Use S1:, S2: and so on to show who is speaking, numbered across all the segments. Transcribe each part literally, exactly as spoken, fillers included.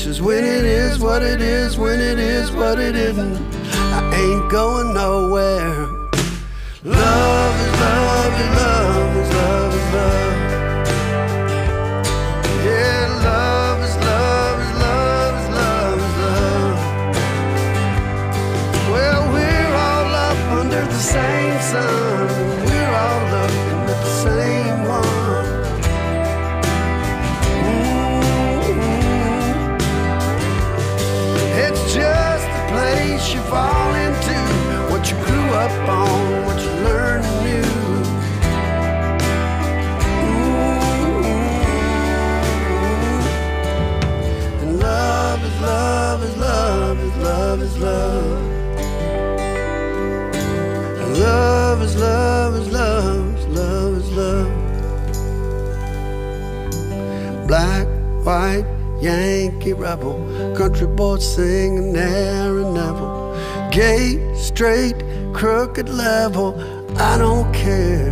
S1: just when it is what it is, when it is what it isn't, I ain't going nowhere. Love is love is love is love is love. Yeah, love is love is love is love is love. Well, we're all up under the same sun. We're all looking at the same one. Mm-hmm. It's just a place you fall into, what you grew up on, what you learned new. Mm-hmm. And love is love is love is love is love. Love is love is love is love is love. Black, white, Yankee rebel, country boy singing Aaron Neville. Gay, straight, crooked level, I don't care.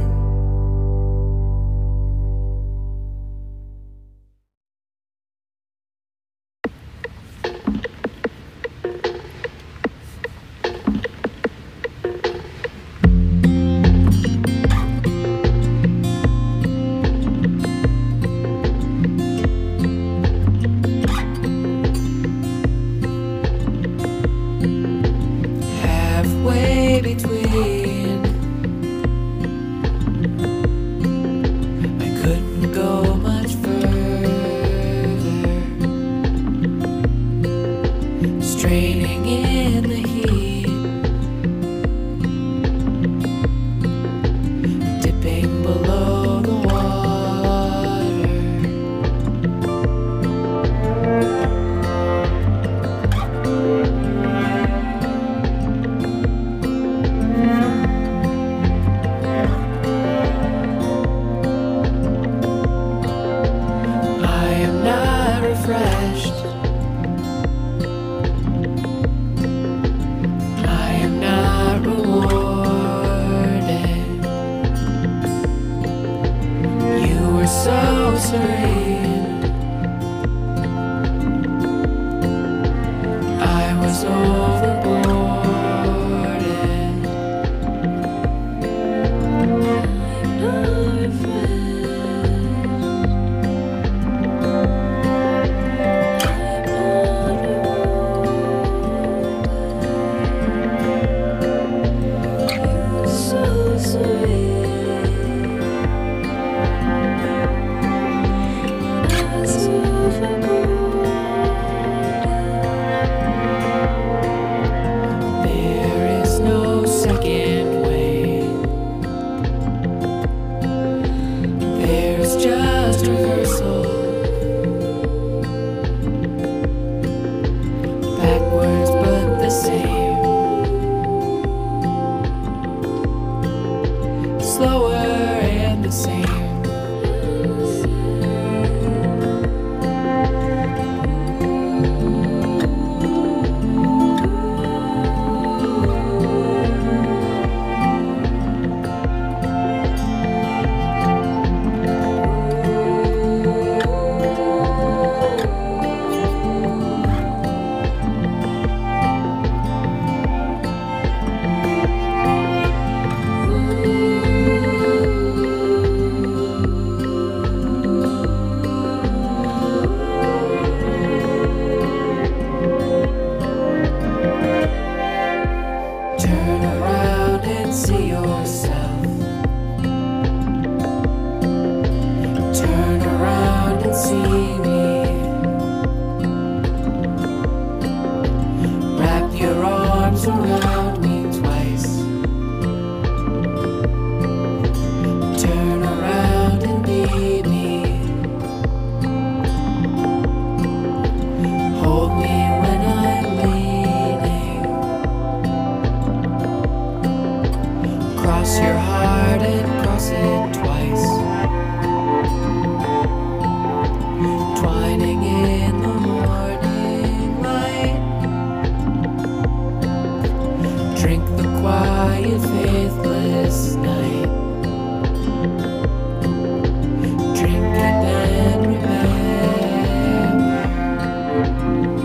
S2: Drink it and remember.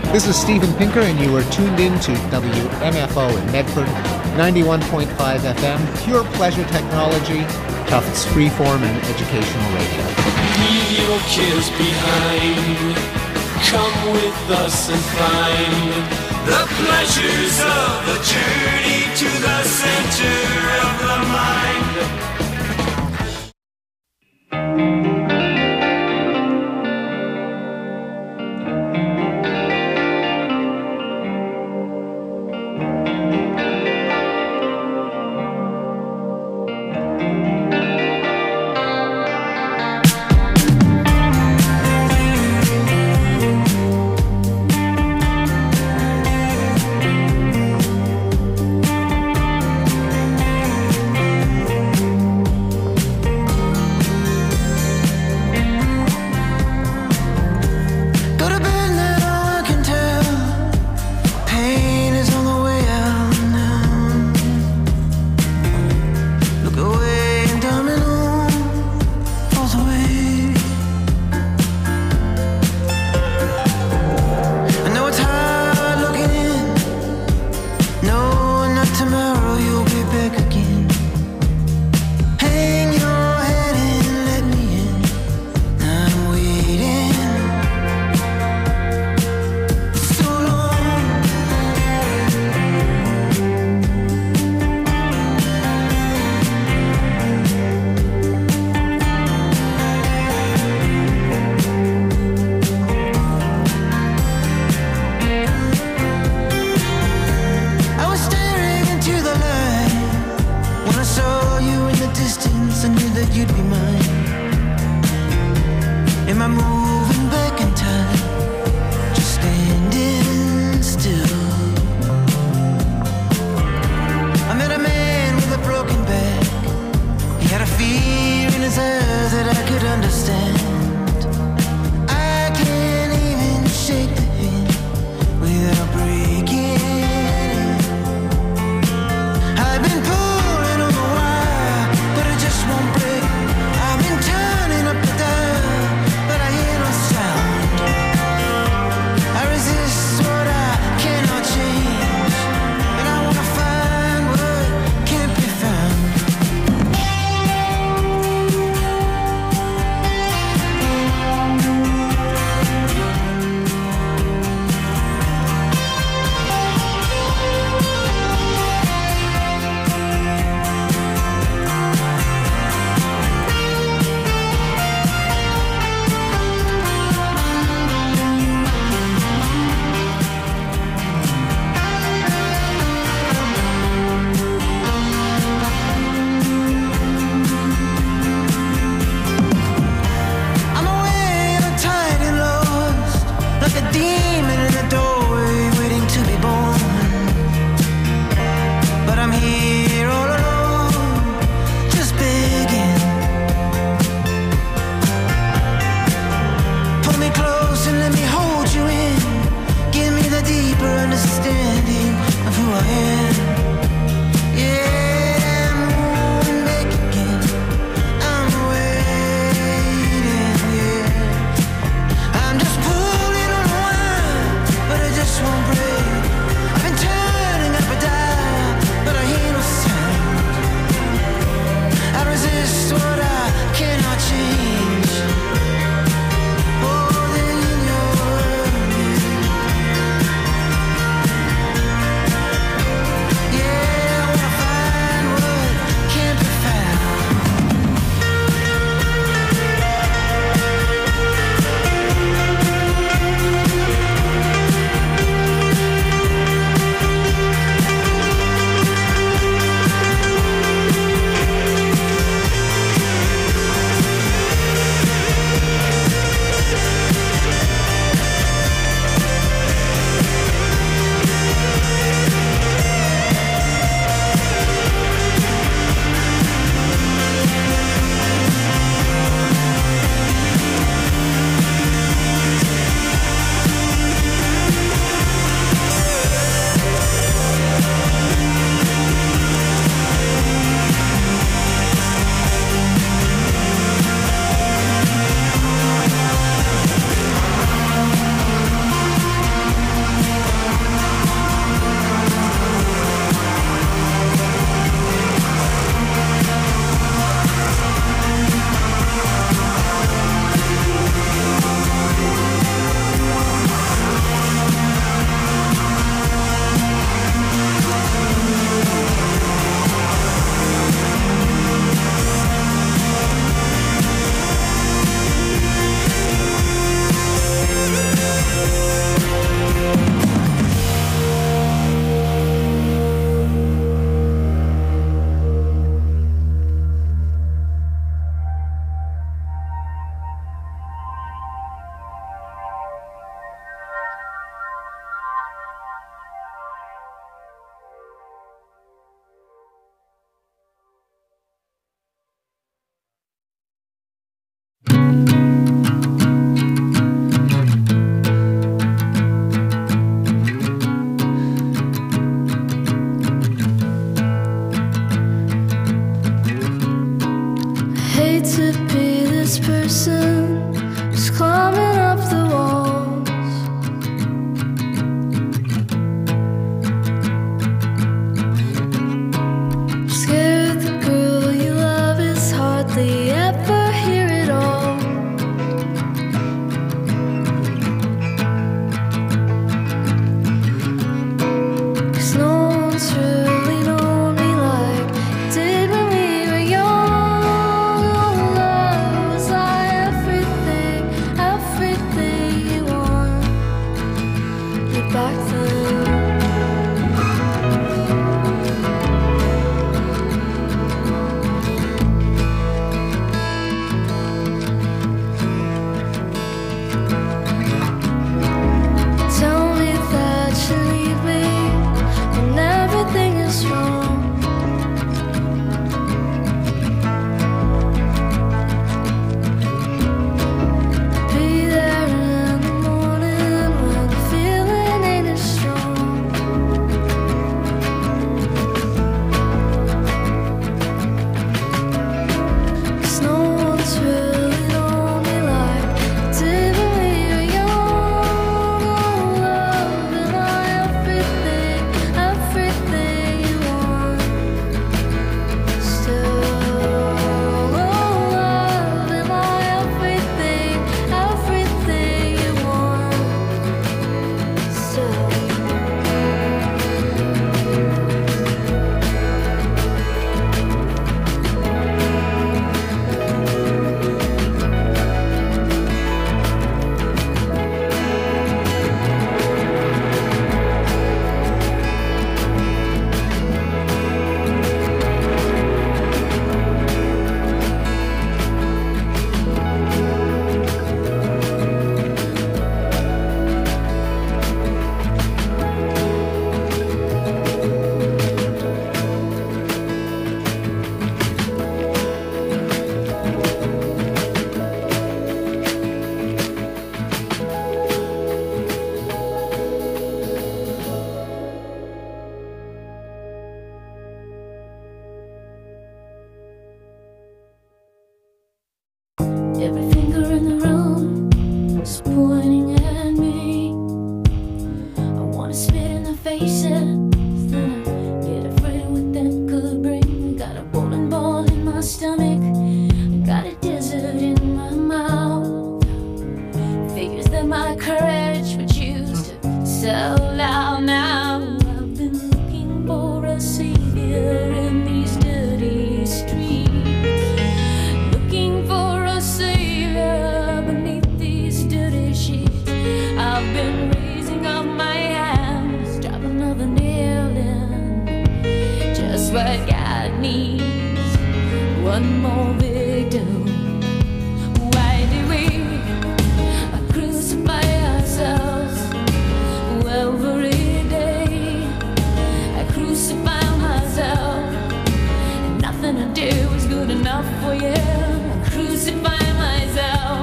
S2: This is Steven Pinker, and you are tuned in to W M F O in Medford, ninety-one point five F M, pure pleasure technology, Tufts freeform and educational radio.
S3: Leave your cares behind. Come with us and find the pleasures of a journey to the center of the mind.
S4: I'm just pulling on a wire. back then. Tell me that you leave me when everything is wrong. Be there in the morning when the feeling ain't as strong. 'Cause no one's really known me like I did when we were young. Oh, love, am I everything, everything you want? Still, oh, love, am I everything, everything you want? Still. Every finger in the room is pointing at me. I wanna spit in the faces, then I get afraid of what that could bring. I got a bowling ball in my stomach, I got a desert in my mouth. Figures that my courage would choose to sell out now. I've been looking for a savior in these dirty streets. Looking for a savior beneath these dirty sheets. I've been raising up my hands, drop another nail in. Just what God needs, one more victim. Why do we crucify ourselves every day? I crucify myself, and nothing I do is good enough for you. I crucify myself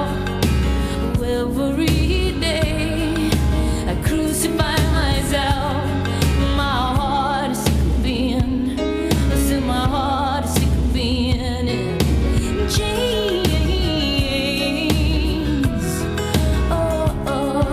S4: every day. I crucify myself. My heart is sick of being, I said my heart is sick of being in chains. Oh, oh,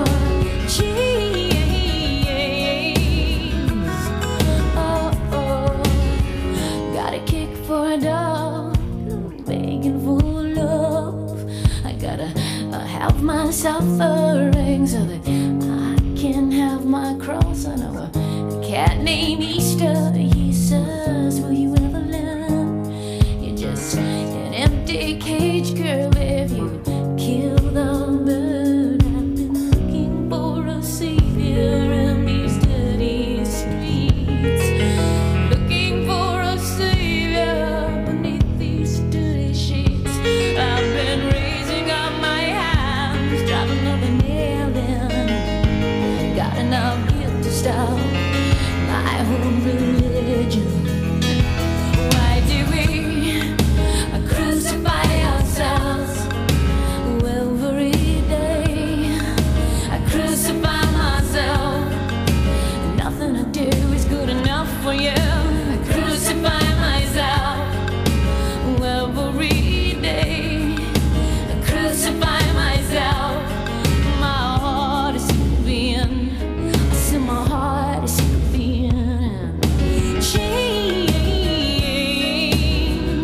S4: chains. Oh, oh. Got a kick for a dog, begging for love. I gotta uh, have myself a ring so that I can have my cross. I know a cat named Easter. He says, will you ever learn? You're just an empty cage, girl, if you kill the bird. I've been looking for a savior in these dirty streets. Looking for a savior beneath these dirty sheets. I've been raising up my hands, drop another nail in. Got enough guilt to stop my own religion. Why do we crucify ourselves every day? I crucify myself, nothing I do is good enough for you. I crucify myself every day. I crucify myself. My heart is sick of being, I said my heart is sick of being chains.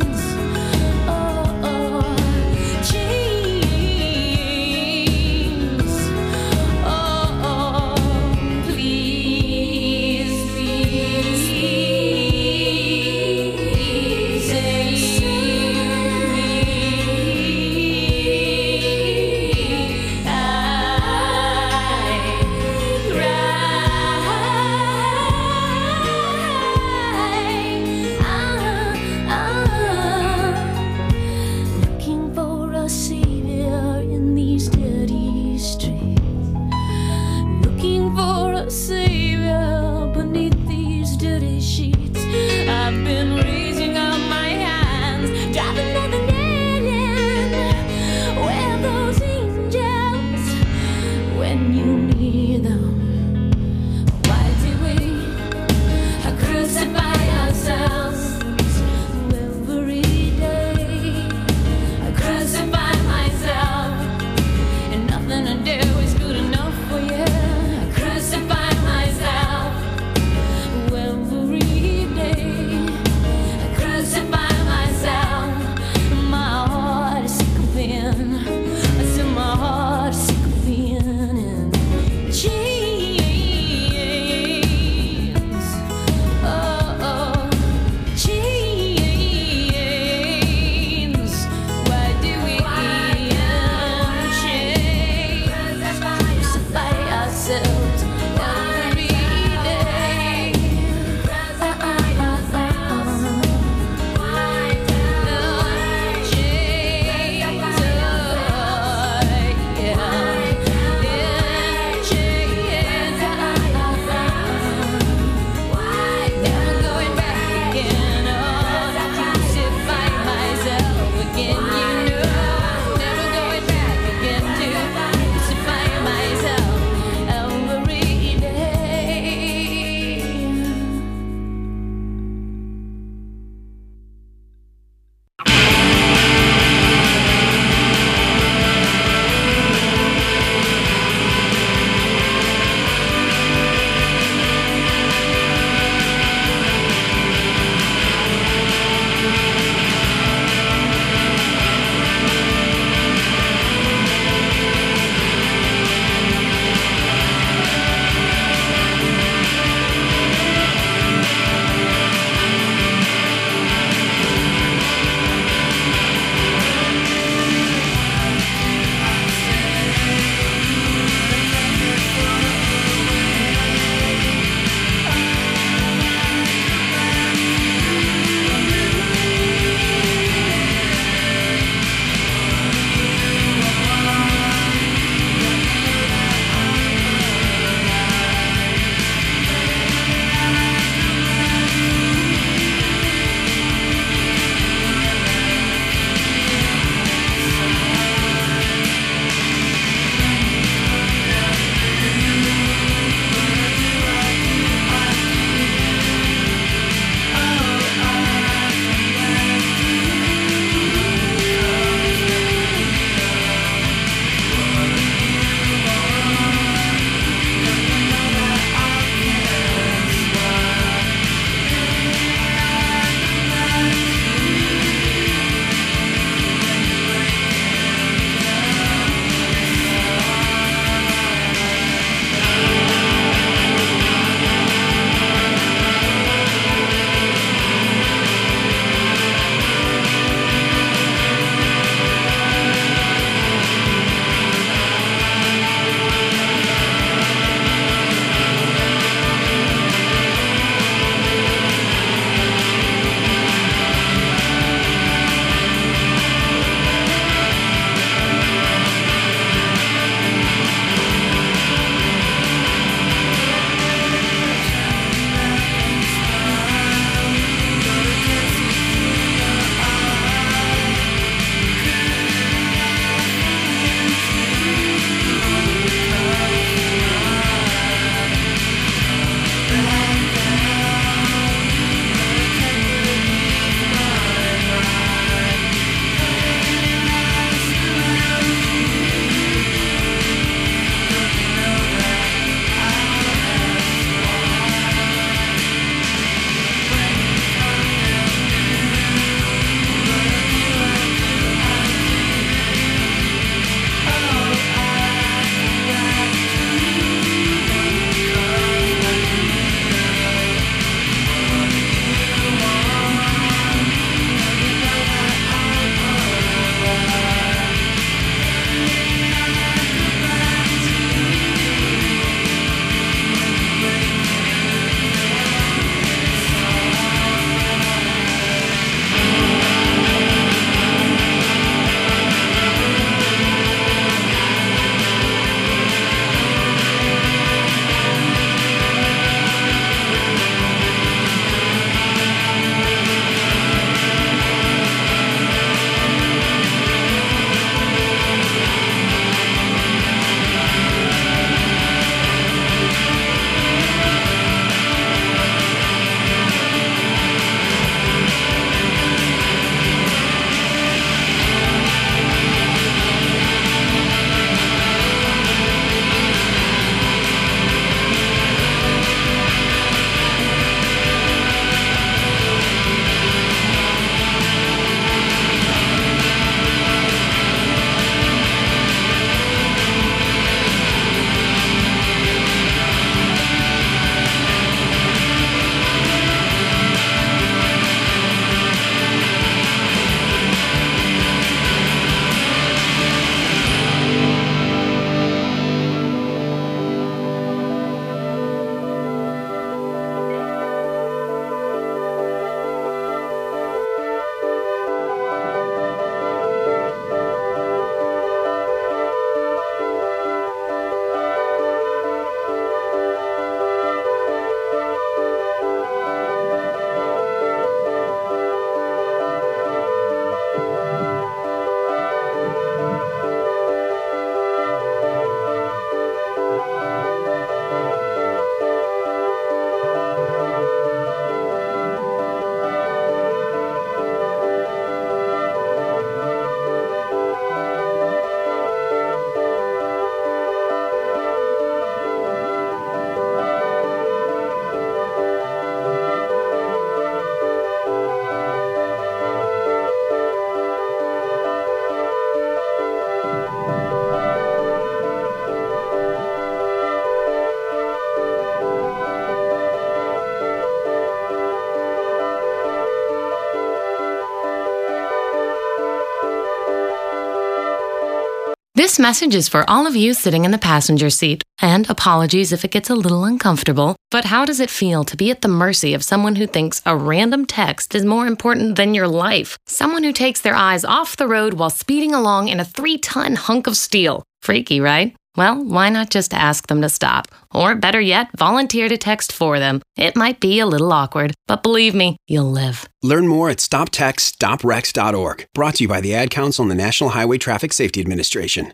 S5: This message is for all of you sitting in the passenger seat. And apologies if it gets a little uncomfortable, but how does it feel to be at the mercy of someone who thinks a random text is more important than your life? Someone who takes their eyes off the road while speeding along in a three-ton hunk of steel. Freaky, right? Well, why not just ask them to stop? Or better yet, volunteer to text for them. It might be a little awkward, but believe me, you'll live.
S6: Learn more at stop text stop wrecks dot org. Brought to you by the Ad Council and the National Highway Traffic Safety Administration.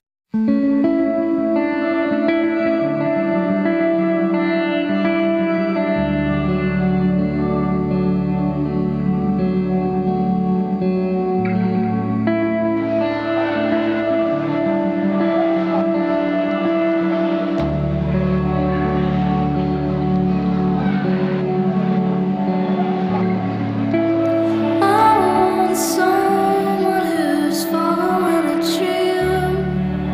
S4: Someone who's following a trail.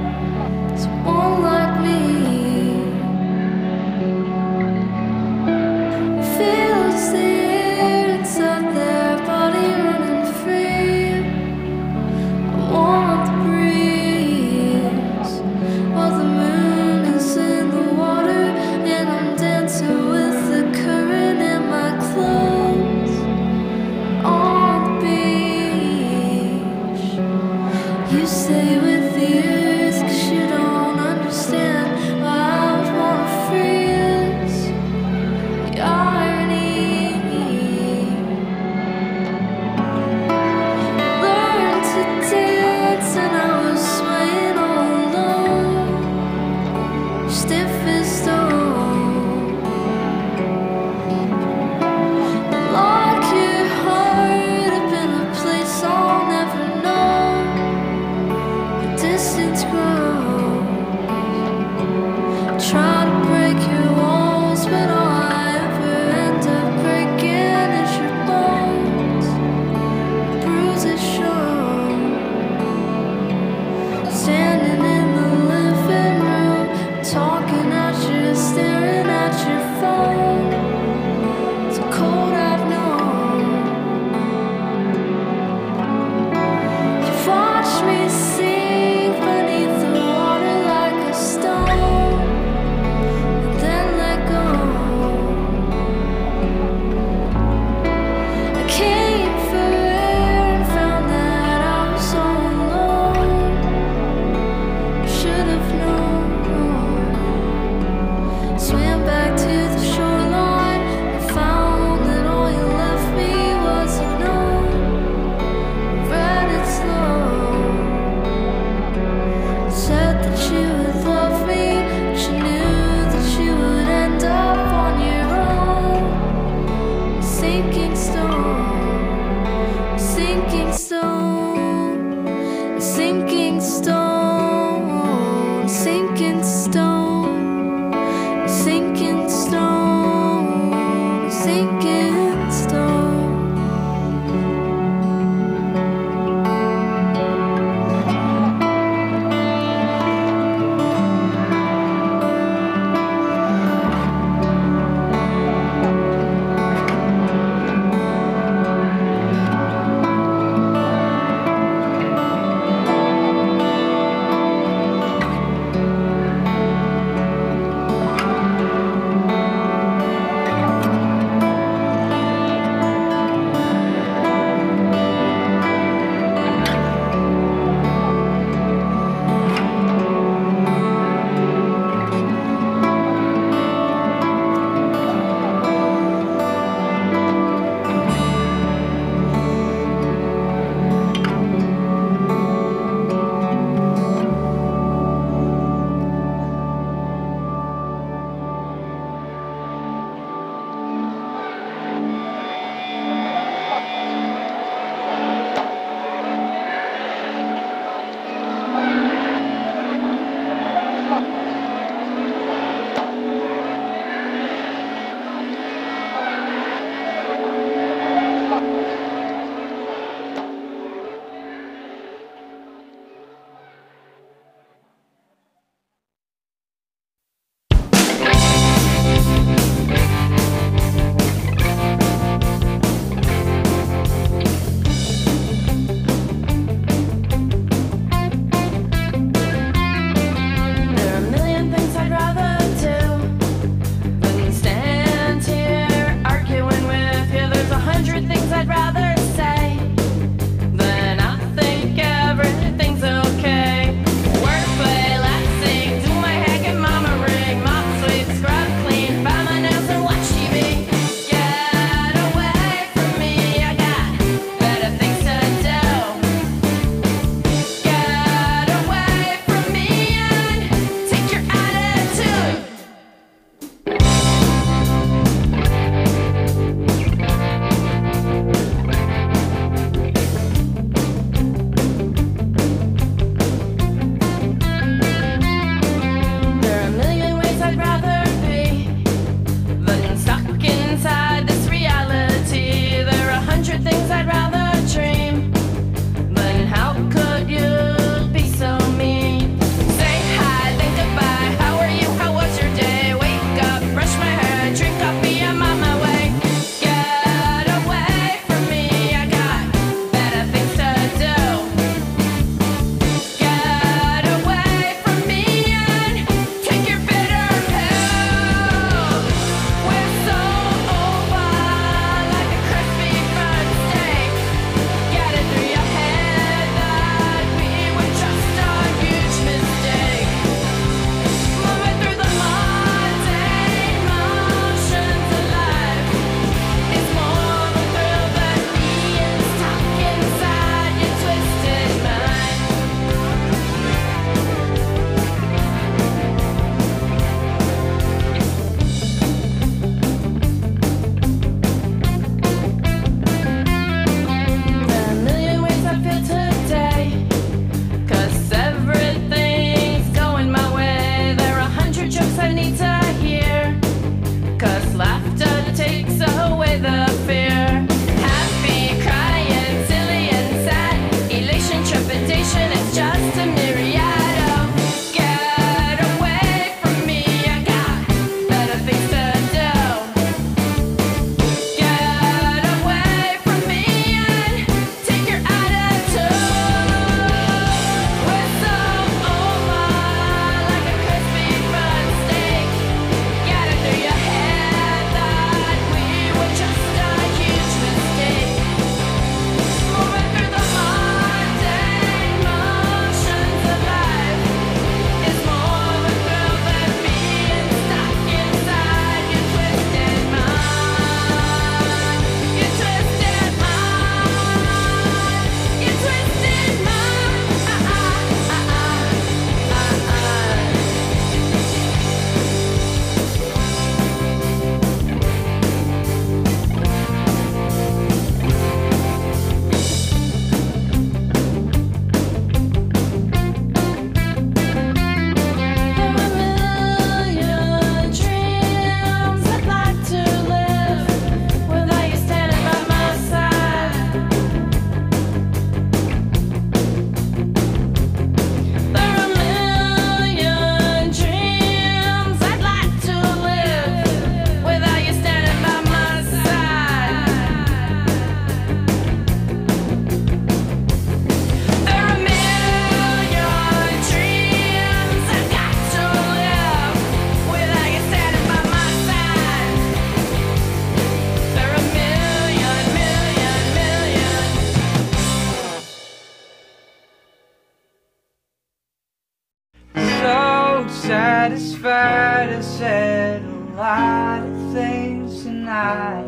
S7: satisfied. I said a lot of things tonight.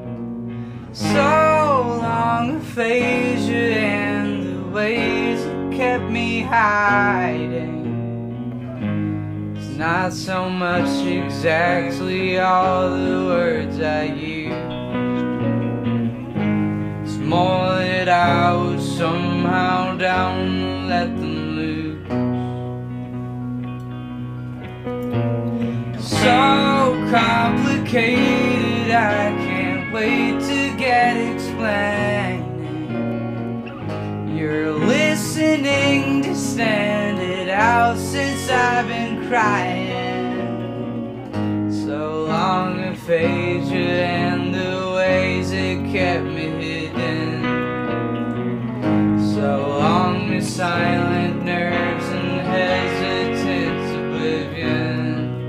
S7: So long aphasia and the ways that kept me hiding. It's not so much exactly all the words I use. It's more that I was somehow down to let them loose. So complicated, I can't wait to get explaining. You're listening to stand it out since I've been crying. So long aphasia and the ways it kept me hidden. So long the silent nerves and hesitant oblivion.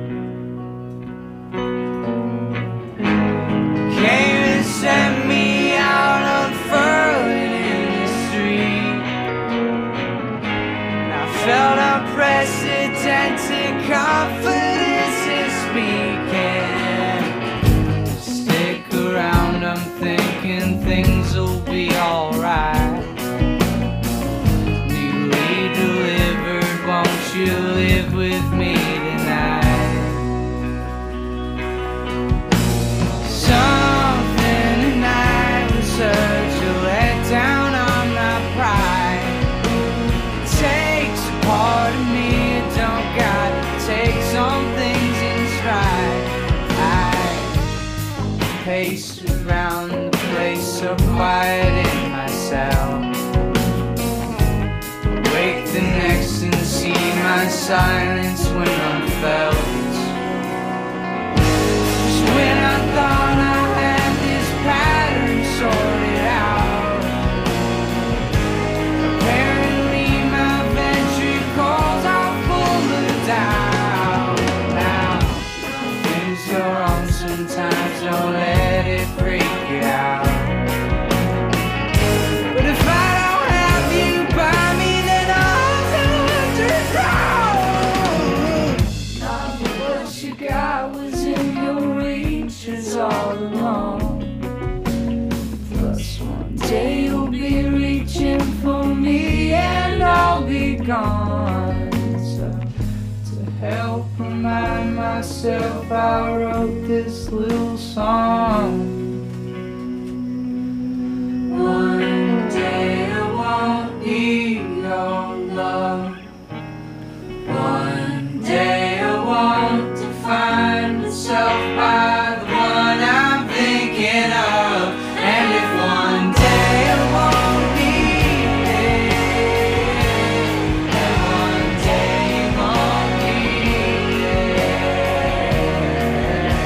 S7: Sent me out unfurling in the street. And I felt unprecedented confidence in speaking. Stick around, I'm thinking things will be alright. Newly delivered, won't you live with me tonight? Such a letdown on my pride. It takes a part of me, it don't got to take some things in stride. I paced around the place so quiet in myself. Wake the next and see my silence when I'm felt. Just when I thought I had this pattern sorted out, apparently my ventricles are full of doubt. Now, things go wrong sometimes, don't let it freak you out. But if I don't have you by me, then I'll underground. Not what you got was in your reach, is all along. One day you'll be reaching for me and I'll be gone. So to help remind myself, I wrote this little song. One day I won't need your love. One day I won't define myself by the one I'm thinking of. And if one day I won't need it, and one day you won't need it.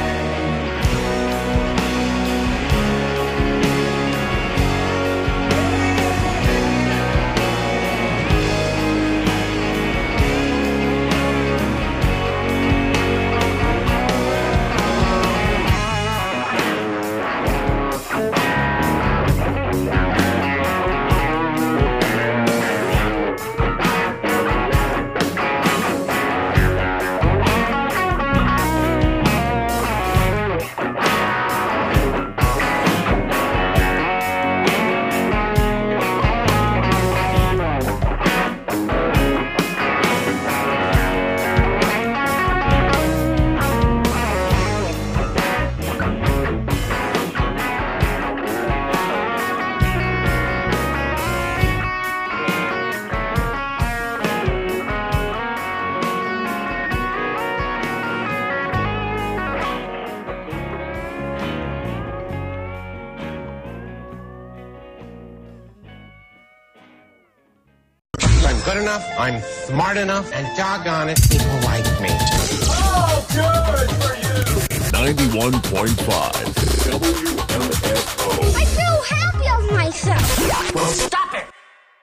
S8: good enough, I'm smart enough, and doggone it, people like me.
S9: Oh, good for you!
S10: ninety-one point five W M F O.
S11: I feel happy of myself.
S9: Well, stop it!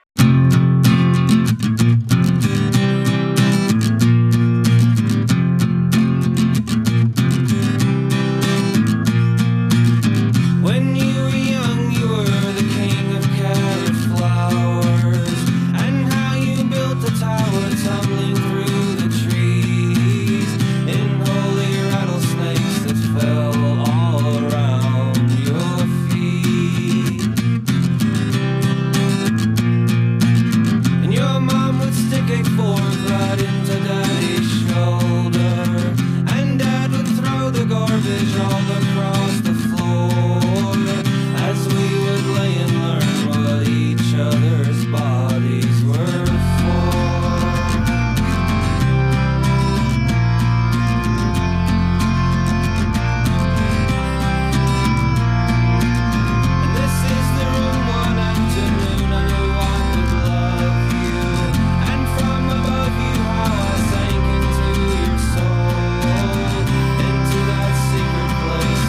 S3: When you were young, you were the king of carrot flowers, and how you built a tower tumbling through the trees, in holy rattlesnakes that fell all around your feet. And your mom would stick a fork right into Daddy's shoulder, and Dad would throw the garbage all across the floor, as we would lay and learn what each other's bodies were for. And this is the room one afternoon I knew I could love you, and from above you how I sank into your soul, into that secret place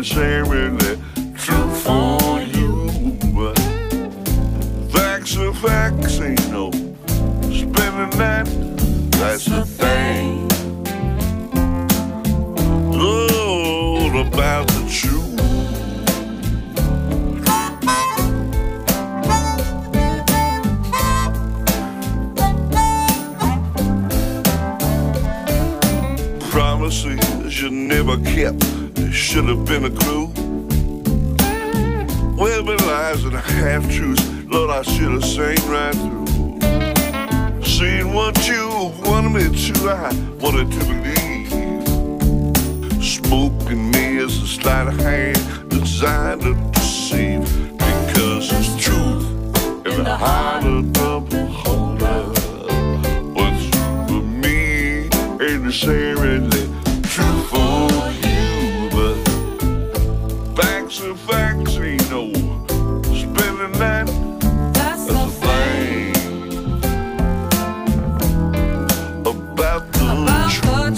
S12: ain't saying that true for you. But facts are facts, ain't no spinning that. That's the thing. All about the truth. Promises you never kept, there should have been a clue. Well, been lies and half-truths, Lord, I should have seen right through. Seen what you wanted me to, I wanted to believe. Smoking me as a sleight of hand designed to deceive. Because there's truth in the heart of the beholder. What's for me ain't necessarily true for you. But facts are facts, ain't no spinning that. That's the thing about the truth.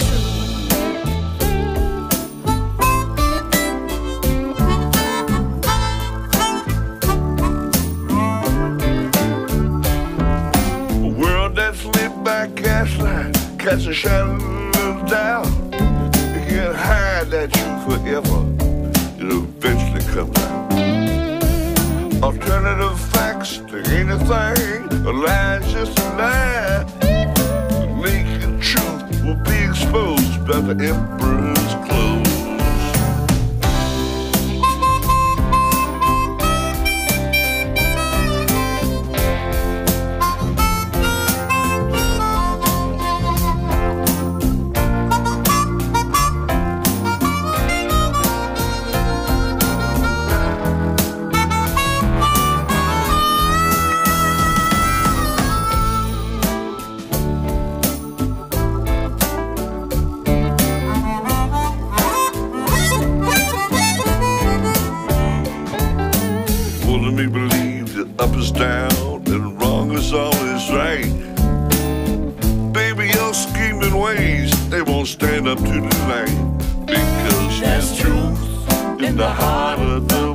S12: A world that's lit by gaslight, cast a shadow of doubt. You can't hide that truth forever, it eventually comes out. Alternative facts to anything, a lie's just a lie. The naked truth will be exposed by the emperor's clothes. Me believe that up is down and wrong is always right. Baby, your scheming ways, they won't stand up to the light. Because there's truth in the heart of the